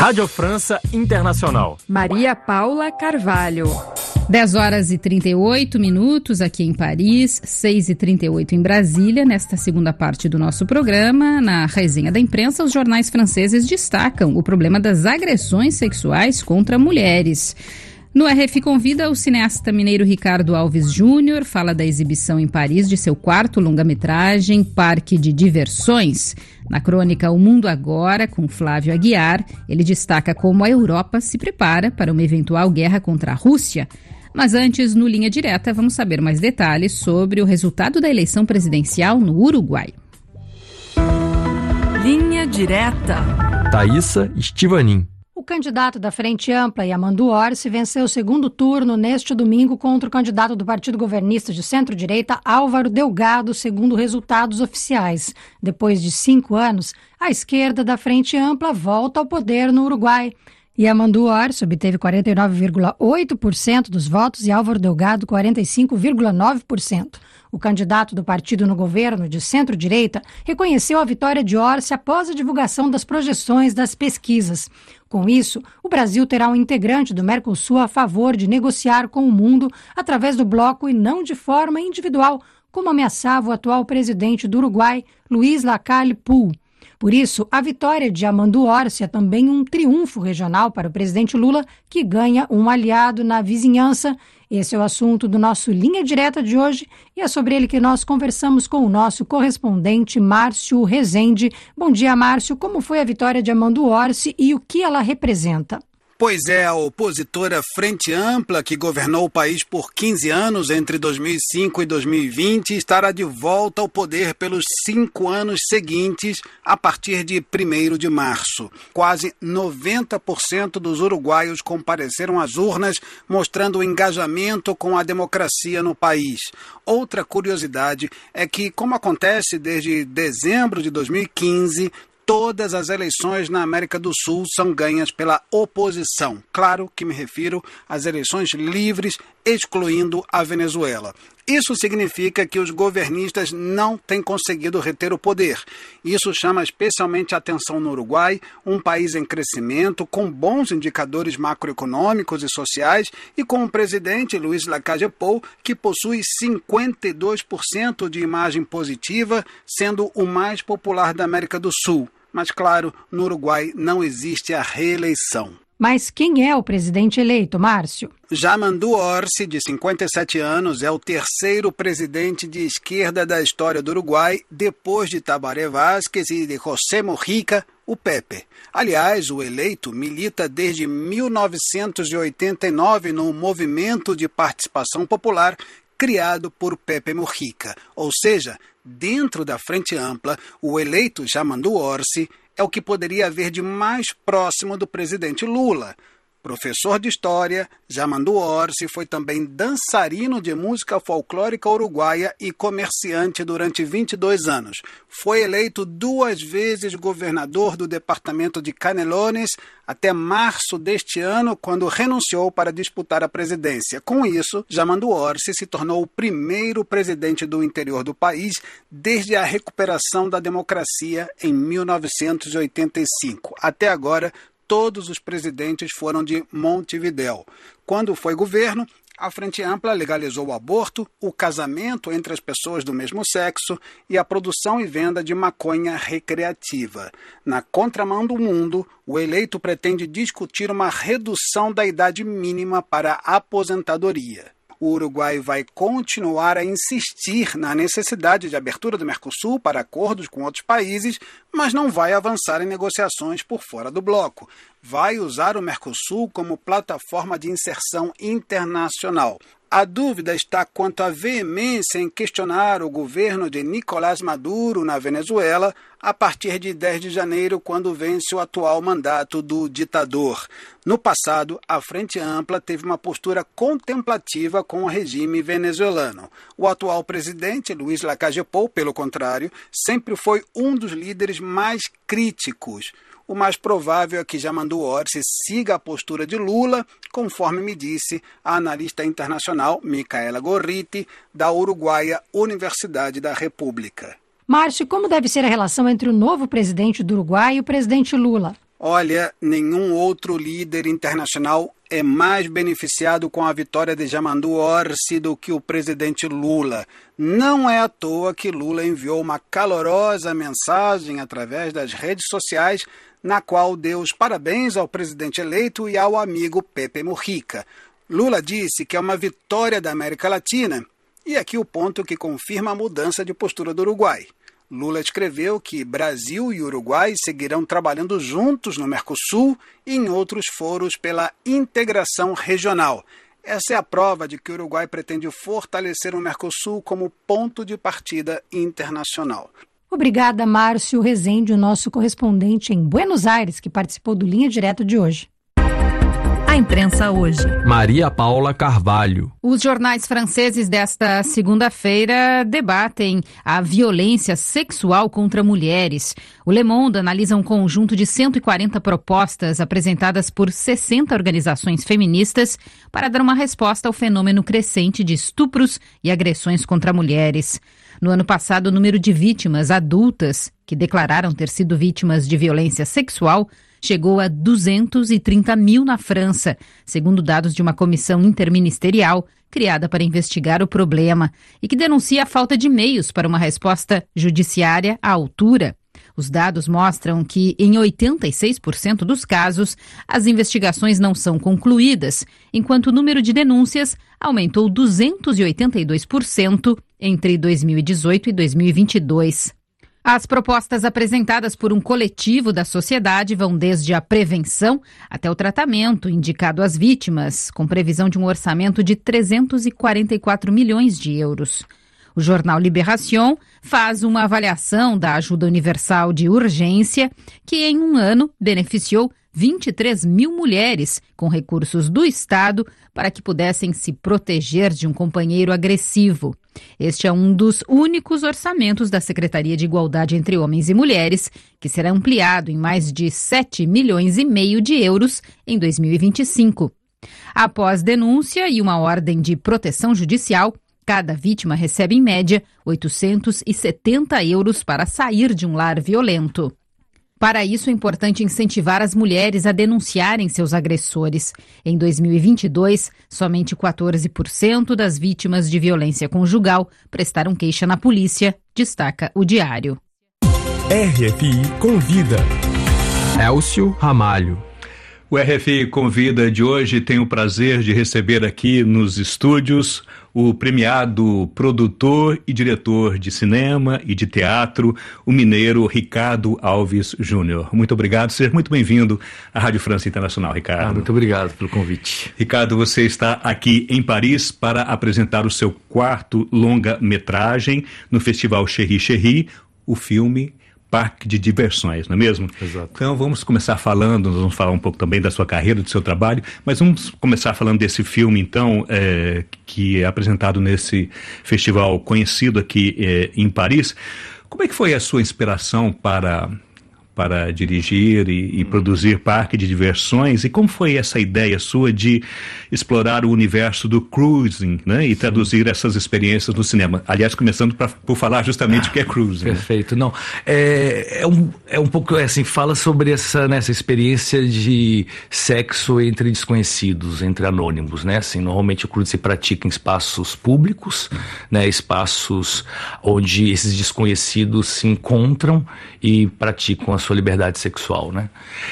Rádio França Internacional. Maria Paula Carvalho. 10h38 aqui em Paris, 6h38 em Brasília. Nesta segunda parte do nosso programa, na resenha da imprensa, os jornais franceses destacam o problema das agressões sexuais contra mulheres. No RF Convida, o cineasta mineiro Ricardo Alves Júnior fala da exibição em Paris de seu quarto longa-metragem, Parque de Diversões. Na crônica O Mundo Agora, com Flávio Aguiar, ele destaca como a Europa se prepara para uma eventual guerra contra a Rússia. Mas antes, no Linha Direta, vamos saber mais detalhes sobre o resultado da eleição presidencial no Uruguai. Linha Direta. Thaísa Estivanin. O candidato da Frente Ampla, Yamandu Orsi, venceu o segundo turno neste domingo contra o candidato do partido governista de centro-direita, Álvaro Delgado, segundo resultados oficiais. Depois de 5 anos, a esquerda da Frente Ampla volta ao poder no Uruguai. Yamandu Orsi obteve 49,8% dos votos e Álvaro Delgado 45,9%. O candidato do partido no governo de centro-direita reconheceu a vitória de Orsi após a divulgação das projeções das pesquisas. Com isso, o Brasil terá um integrante do Mercosul a favor de negociar com o mundo através do bloco e não de forma individual, como ameaçava o atual presidente do Uruguai, Luiz Lacalle Pou. Por isso, a vitória de Yamandu Orsi é também um triunfo regional para o presidente Lula, que ganha um aliado na vizinhança. Esse é o assunto do nosso Linha Direta de hoje e é sobre ele que nós conversamos com o nosso correspondente Márcio Rezende. Bom dia, Márcio. Como foi a vitória de Yamandu Orsi e o que ela representa? Pois é, a opositora Frente Ampla, que governou o país por 15 anos entre 2005 e 2020, estará de volta ao poder pelos 5 anos seguintes, a partir de 1º de março. Quase 90% dos uruguaios compareceram às urnas, mostrando o engajamento com a democracia no país. Outra curiosidade é que, como acontece desde dezembro de 2015, todas as eleições na América do Sul são ganhas pela oposição. Claro que me refiro às eleições livres, excluindo a Venezuela. Isso significa que os governistas não têm conseguido reter o poder. Isso chama especialmente a atenção no Uruguai, um país em crescimento, com bons indicadores macroeconômicos e sociais, e com o presidente Luiz Lacalle Pou, que possui 52% de imagem positiva, sendo o mais popular da América do Sul. Mas, claro, no Uruguai não existe a reeleição. Mas quem é o presidente eleito, Márcio? Yamandu Orsi, de 57 anos, é o terceiro presidente de esquerda da história do Uruguai, depois de Tabaré Vázquez e de José Mujica, o Pepe. Aliás, o eleito milita desde 1989 no movimento de participação popular criado por Pepe Mujica. Ou seja, dentro da Frente Ampla, o eleito Yamandu Orsi é o que poderia haver de mais próximo do presidente Lula. Professor de História, Yamandu Orsi foi também dançarino de música folclórica uruguaia e comerciante durante 22 anos. Foi eleito 2 vezes governador do departamento de Canelones até março deste ano, quando renunciou para disputar a presidência. Com isso, Yamandu Orsi se tornou o primeiro presidente do interior do país desde a recuperação da democracia em 1985. Até agora, todos os presidentes foram de Montevidéu. Quando foi governo, a Frente Ampla legalizou o aborto, o casamento entre as pessoas do mesmo sexo e a produção e venda de maconha recreativa. Na contramão do mundo, o eleito pretende discutir uma redução da idade mínima para a aposentadoria. O Uruguai vai continuar a insistir na necessidade de abertura do Mercosul para acordos com outros países, mas não vai avançar em negociações por fora do bloco. Vai usar o Mercosul como plataforma de inserção internacional. A dúvida está quanto à veemência em questionar o governo de Nicolás Maduro na Venezuela a partir de 10 de janeiro, quando vence o atual mandato do ditador. No passado, a Frente Ampla teve uma postura contemplativa com o regime venezuelano. O atual presidente, Luiz Lacalle Pou, pelo contrário, sempre foi um dos líderes mais críticos. O mais provável é que Yamandu Orsi siga a postura de Lula, conforme me disse a analista internacional Micaela Gorriti, da Uruguaia Universidade da República. Márcio, como deve ser a relação entre o novo presidente do Uruguai e o presidente Lula? Olha, nenhum outro líder internacional é mais beneficiado com a vitória de Yamandu Orsi do que o presidente Lula. Não é à toa que Lula enviou uma calorosa mensagem através das redes sociais, na qual deu os parabéns ao presidente eleito e ao amigo Pepe Mujica. Lula disse que é uma vitória da América Latina, e aqui o ponto que confirma a mudança de postura do Uruguai. Lula escreveu que Brasil e Uruguai seguirão trabalhando juntos no Mercosul e em outros foros pela integração regional. Essa é a prova de que o Uruguai pretende fortalecer o Mercosul como ponto de partida internacional. Obrigada, Márcio Rezende, o nosso correspondente em Buenos Aires, que participou do Linha Direta de hoje. A imprensa hoje. Maria Paula Carvalho. Os jornais franceses desta segunda-feira debatem a violência sexual contra mulheres. O Le Monde analisa um conjunto de 140 propostas apresentadas por 60 organizações feministas para dar uma resposta ao fenômeno crescente de estupros e agressões contra mulheres. No ano passado, o número de vítimas adultas que declararam ter sido vítimas de violência sexual chegou a 230 mil na França, segundo dados de uma comissão interministerial criada para investigar o problema e que denuncia a falta de meios para uma resposta judiciária à altura. Os dados mostram que, em 86% dos casos, as investigações não são concluídas, enquanto o número de denúncias aumentou 282% entre 2018 e 2022. As propostas apresentadas por um coletivo da sociedade vão desde a prevenção até o tratamento indicado às vítimas, com previsão de um orçamento de 344 milhões de euros. O jornal Libération faz uma avaliação da ajuda universal de urgência, que em um ano beneficiou 23 mil mulheres com recursos do Estado para que pudessem se proteger de um companheiro agressivo. Este é um dos únicos orçamentos da Secretaria de Igualdade entre Homens e Mulheres, que será ampliado em mais de 7,5 milhões de euros em 2025. Após denúncia e uma ordem de proteção judicial, cada vítima recebe, em média, 870 euros para sair de um lar violento. Para isso, é importante incentivar as mulheres a denunciarem seus agressores. Em 2022, somente 14% das vítimas de violência conjugal prestaram queixa na polícia, destaca o Diário. RFI Convida. Elcio Ramalho. O RFI Convida de hoje tem o prazer de receber aqui nos estúdios o premiado produtor e diretor de cinema e de teatro, o mineiro Ricardo Alves Júnior. Muito obrigado, seja muito bem-vindo à Rádio França Internacional, Ricardo. Muito obrigado pelo convite. Ricardo, você está aqui em Paris para apresentar o seu quarto longa-metragem no Festival Chéri Chéri, o filme Parque de Diversões, não é mesmo? Exato. Então vamos começar falando, nós vamos falar um pouco também da sua carreira, do seu trabalho, mas vamos começar falando desse filme, então, que é apresentado nesse festival conhecido aqui em Paris. Como é que foi a sua inspiração para dirigir e produzir Parque de Diversões, e como foi essa ideia sua de explorar o universo do cruising, né, e traduzir essas experiências no cinema? Aliás, começando por falar justamente o que é cruising. Perfeito. Não, é um pouco assim, fala sobre essa experiência de sexo entre desconhecidos, entre anônimos, né? Assim, normalmente o cruising se pratica em espaços públicos, né, espaços onde esses desconhecidos se encontram e praticam a sua liberdade sexual, né?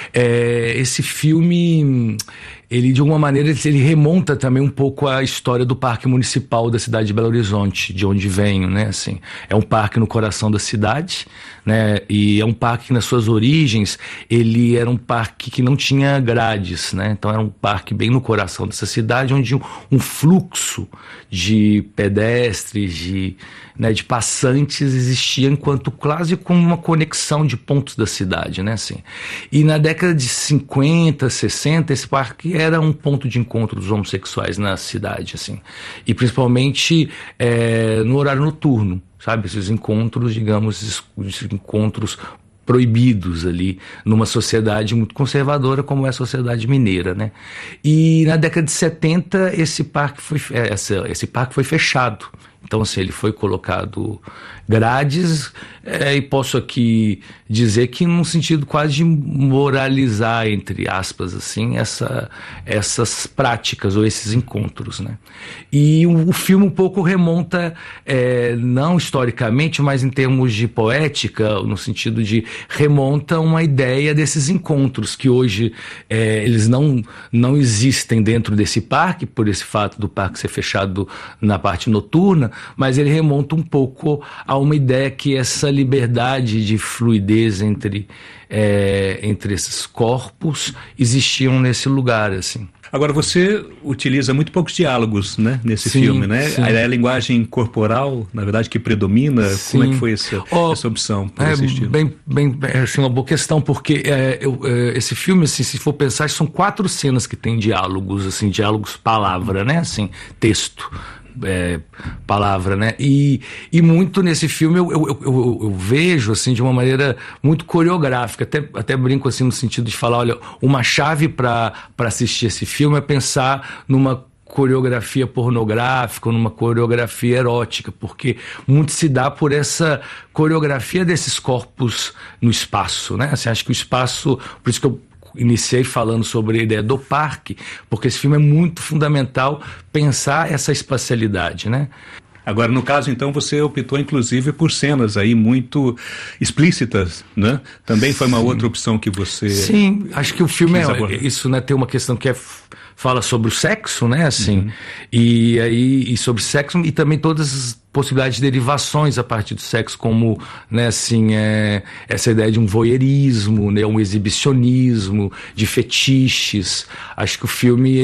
Esse filme, ele de alguma maneira ele remonta também um pouco à história do Parque Municipal da cidade de Belo Horizonte, de onde venho, né? Assim, é um parque no coração da cidade, né? E é um parque que nas suas origens ele era um parque que não tinha grades, né? Então era um parque bem no coração dessa cidade, onde um fluxo de pedestres, de passantes existia enquanto quase como uma conexão de pontos da cidade, né? Assim, e na década de 50, 60, esse parque era um ponto de encontro dos homossexuais na cidade, assim, e principalmente no horário noturno, sabe? Esses encontros, digamos, encontros proibidos ali numa sociedade muito conservadora como é a sociedade mineira, né? E na década de 70 esse parque foi fechado. Então, assim, ele foi colocado grades, e posso aqui dizer que num sentido quase de moralizar, entre aspas, assim, essas práticas ou esses encontros, né? E o filme um pouco remonta, não historicamente, mas em termos de poética, no sentido de remonta uma ideia desses encontros que hoje eles não existem dentro desse parque, por esse fato do parque ser fechado na parte noturna, mas ele remonta um pouco a uma ideia que essa liberdade de fluidez entre esses corpos existiam nesse lugar, assim. Agora, você utiliza muito poucos diálogos, né, nesse filme, né? Sim. A linguagem corporal, na verdade, que predomina. Sim. Como é que foi essa opção por esse estilo? Bem, assim, uma boa questão, porque esse filme, assim, se for pensar, são 4 cenas que tem diálogos, assim, diálogos palavra, né, assim, texto. Palavra, né? E muito nesse filme eu vejo, assim, de uma maneira muito coreográfica, até brinco, assim, no sentido de falar, olha, uma chave para assistir esse filme é pensar numa coreografia pornográfica, numa coreografia erótica, porque muito se dá por essa coreografia desses corpos no espaço, né? Assim, acho que o espaço, por isso que eu iniciei falando sobre a ideia do parque, porque esse filme é muito fundamental pensar essa espacialidade, né? Agora, no caso, então, você optou, inclusive, por cenas aí muito explícitas, né? Também foi uma outra opção que você... Sim, acho que o filme isso, né? Tem uma questão que fala sobre o sexo, né? Assim, e sobre sexo e também todas as possibilidades de derivações a partir do sexo, como, né, assim, essa ideia de um voyeurismo, né, um exibicionismo, de fetiches. Acho que o filme,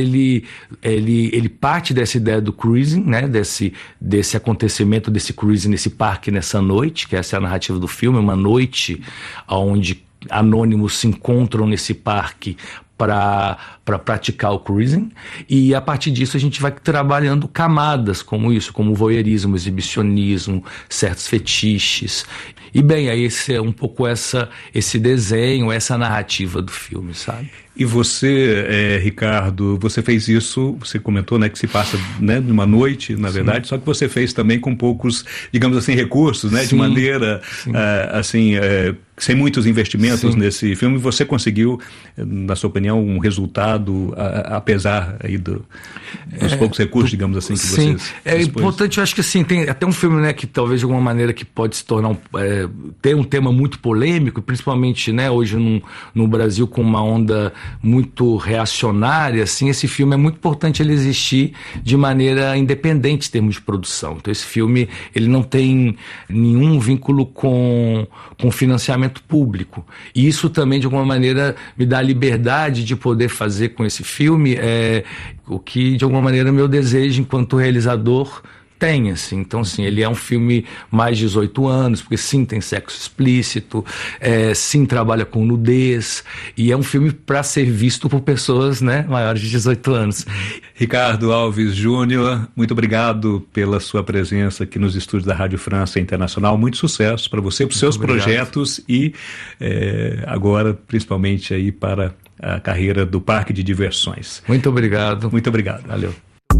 ele parte dessa ideia do cruising, né, desse acontecimento, desse cruising nesse parque, nessa noite, que essa é a narrativa do filme, uma noite onde anônimos se encontram nesse parque para praticar o cruising, e a partir disso a gente vai trabalhando camadas como isso, como o voyeurismo, o exibicionismo, certos fetiches. E bem, aí esse é um pouco esse desenho, essa narrativa do filme, sabe? E você, Ricardo, você fez isso, você comentou, né, que se passa, né, numa noite, na verdade, só que você fez também com poucos, digamos assim, recursos, né, de maneira, assim, sem muitos investimentos nesse filme. Você conseguiu, na sua opinião, um resultado, apesar aí dos poucos recursos, digamos assim, que vocês dispôs? É importante, eu acho que assim, tem até um filme, né, que talvez de alguma maneira que pode se tornar ter um tema muito polêmico, principalmente, né, hoje no Brasil com uma onda muito reacionária, assim, esse filme é muito importante ele existir de maneira independente em termos de produção. Então esse filme, ele não tem nenhum vínculo com financiamento público. E isso também, de alguma maneira, me dá a liberdade de poder fazer com esse filme o que, de alguma maneira, meu desejo enquanto realizador tem, assim. Então, assim, ele é um filme mais de 18 anos, porque sim, tem sexo explícito, sim, trabalha com nudez, e é um filme para ser visto por pessoas, né, maiores de 18 anos. Ricardo Alves Júnior, muito obrigado pela sua presença aqui nos estúdios da Rádio França Internacional. Muito sucesso para você, para os seus projetos e agora, principalmente aí para a carreira do Parque de Diversões. Muito obrigado. Muito obrigado. Valeu.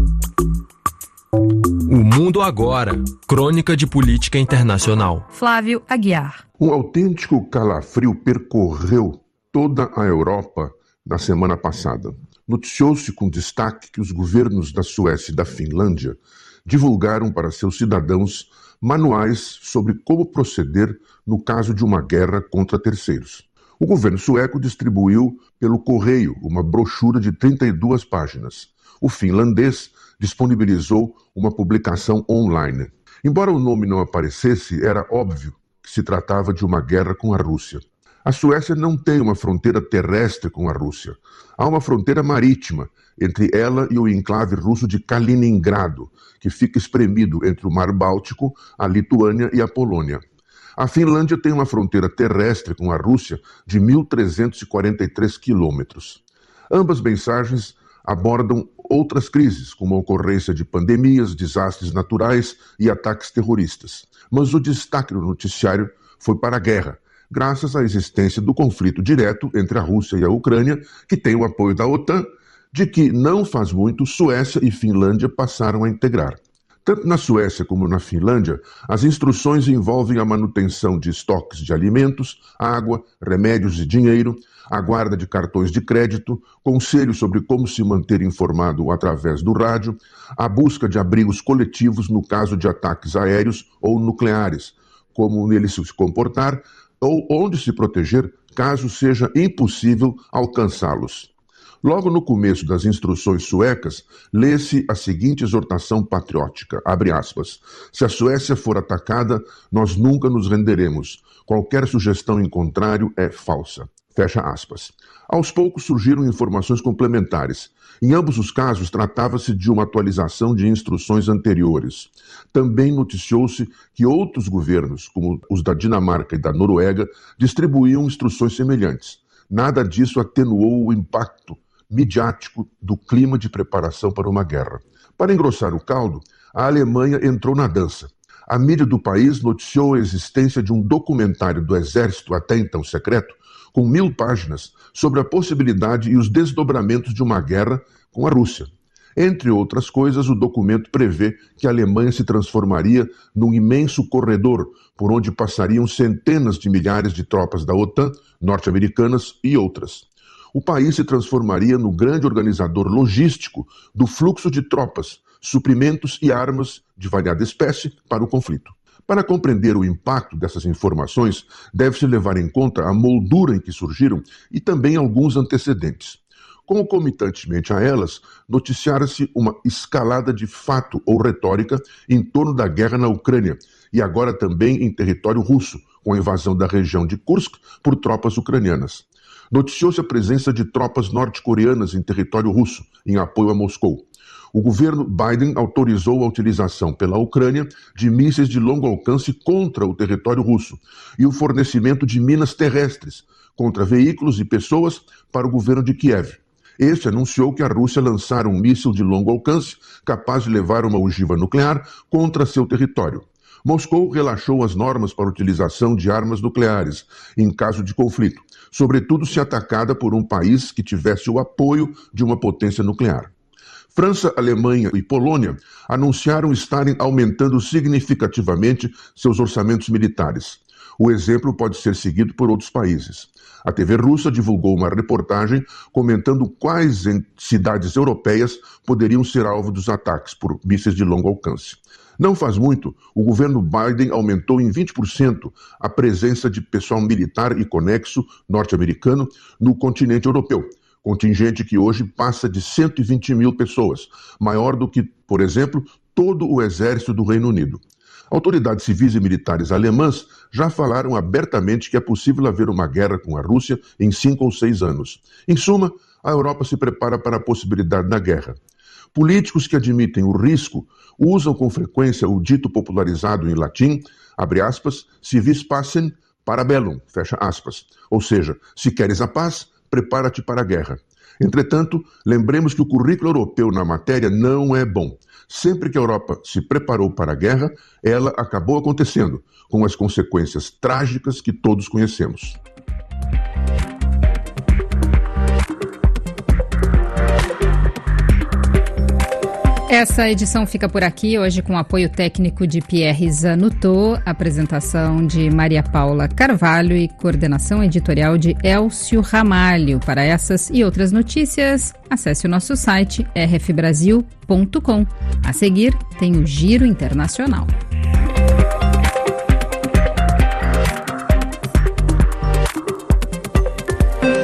O Mundo Agora, crônica de política internacional. Flávio Aguiar. Um autêntico calafrio percorreu toda a Europa na semana passada. Noticiou-se com destaque que os governos da Suécia e da Finlândia divulgaram para seus cidadãos manuais sobre como proceder no caso de uma guerra contra terceiros. O governo sueco distribuiu pelo correio uma brochura de 32 páginas. O finlandês disponibilizou uma publicação online. Embora o nome não aparecesse, era óbvio que se tratava de uma guerra com a Rússia. A Suécia não tem uma fronteira terrestre com a Rússia. Há uma fronteira marítima entre ela e o enclave russo de Kaliningrado, que fica espremido entre o Mar Báltico, a Lituânia e a Polônia. A Finlândia tem uma fronteira terrestre com a Rússia de 1.343 quilômetros. Ambas mensagens abordam outras crises, como a ocorrência de pandemias, desastres naturais e ataques terroristas. Mas o destaque do noticiário foi para a guerra, graças à existência do conflito direto entre a Rússia e a Ucrânia, que tem o apoio da OTAN, de que não faz muito Suécia e Finlândia passaram a integrar. Tanto na Suécia como na Finlândia, as instruções envolvem a manutenção de estoques de alimentos, água, remédios e dinheiro, a guarda de cartões de crédito, conselhos sobre como se manter informado através do rádio, a busca de abrigos coletivos no caso de ataques aéreos ou nucleares, como neles se comportar ou onde se proteger caso seja impossível alcançá-los. Logo no começo das instruções suecas, lê-se a seguinte exortação patriótica, abre aspas, se a Suécia for atacada, nós nunca nos renderemos. Qualquer sugestão em contrário é falsa. Fecha aspas. Aos poucos surgiram informações complementares. Em ambos os casos, tratava-se de uma atualização de instruções anteriores. Também noticiou-se que outros governos, como os da Dinamarca e da Noruega, distribuíam instruções semelhantes. Nada disso atenuou o impacto midiático do clima de preparação para uma guerra. Para engrossar o caldo, a Alemanha entrou na dança. A mídia do país noticiou a existência de um documentário do exército, até então secreto, com 1000 páginas, sobre a possibilidade e os desdobramentos de uma guerra com a Rússia. Entre outras coisas, o documento prevê que a Alemanha se transformaria num imenso corredor por onde passariam centenas de milhares de tropas da OTAN, norte-americanas e outras. O país se transformaria no grande organizador logístico do fluxo de tropas, suprimentos e armas de variada espécie para o conflito. Para compreender o impacto dessas informações, deve-se levar em conta a moldura em que surgiram e também alguns antecedentes. Concomitantemente a elas, noticiara-se uma escalada de fato ou retórica em torno da guerra na Ucrânia e agora também em território russo, com a invasão da região de Kursk por tropas ucranianas. Noticiou-se a presença de tropas norte-coreanas em território russo, em apoio a Moscou. O governo Biden autorizou a utilização pela Ucrânia de mísseis de longo alcance contra o território russo e o fornecimento de minas terrestres contra veículos e pessoas para o governo de Kiev. Este anunciou que a Rússia lançara um míssil de longo alcance capaz de levar uma ogiva nuclear contra seu território. Moscou relaxou as normas para a utilização de armas nucleares em caso de conflito, sobretudo se atacada por um país que tivesse o apoio de uma potência nuclear. França, Alemanha e Polônia anunciaram estarem aumentando significativamente seus orçamentos militares. O exemplo pode ser seguido por outros países. A TV russa divulgou uma reportagem comentando quais cidades europeias poderiam ser alvo dos ataques por mísseis de longo alcance. Não faz muito, o governo Biden aumentou em 20% a presença de pessoal militar e conexo norte-americano no continente europeu, contingente que hoje passa de 120 mil pessoas, maior do que, por exemplo, todo o exército do Reino Unido. Autoridades civis e militares alemãs já falaram abertamente que é possível haver uma guerra com a Rússia em 5 ou 6 anos. Em suma, a Europa se prepara para a possibilidade da guerra. Políticos que admitem o risco usam com frequência o dito popularizado em latim, abre aspas, si vis pacem, para bellum, fecha aspas. Ou seja, se queres a paz, prepara-te para a guerra. Entretanto, lembremos que o currículo europeu na matéria não é bom. Sempre que a Europa se preparou para a guerra, ela acabou acontecendo, com as consequências trágicas que todos conhecemos. Essa edição fica por aqui, hoje com apoio técnico de Pierre Zanutto, apresentação de Maria Paula Carvalho e coordenação editorial de Elcio Ramalho. Para essas e outras notícias, acesse o nosso site rfbrasil.com. A seguir, tem o Giro Internacional.